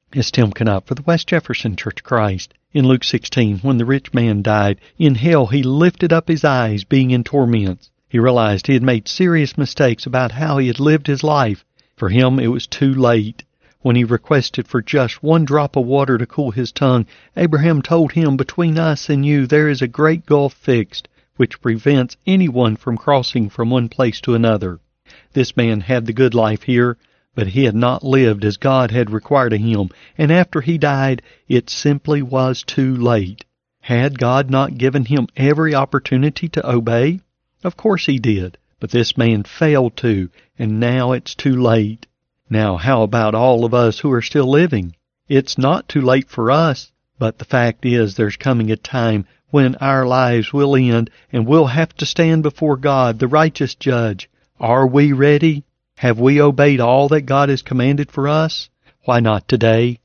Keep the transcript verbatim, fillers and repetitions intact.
It's Tim Knupp for the West Jefferson Church of Christ. In Luke sixteen, when the rich man died, in hell he lifted up his eyes, being in torments. He realized he had made serious mistakes about how he had lived his life. For him, it was too late. When he requested for just one drop of water to cool his tongue, Abraham told him, "Between us and you there is a great gulf fixed, which prevents anyone from crossing from one place to another." This man had the good life here, but he had not lived as God had required of him, and after he died, it simply was too late. Had God not given him every opportunity to obey? Of course he did, but this man failed to, and now it's too late. Now, how about all of us who are still living? It's not too late for us, but the fact is there's coming a time when our lives will end, and we'll have to stand before God, the righteous judge. Are we ready? Have we obeyed all that God has commanded for us? Why not today?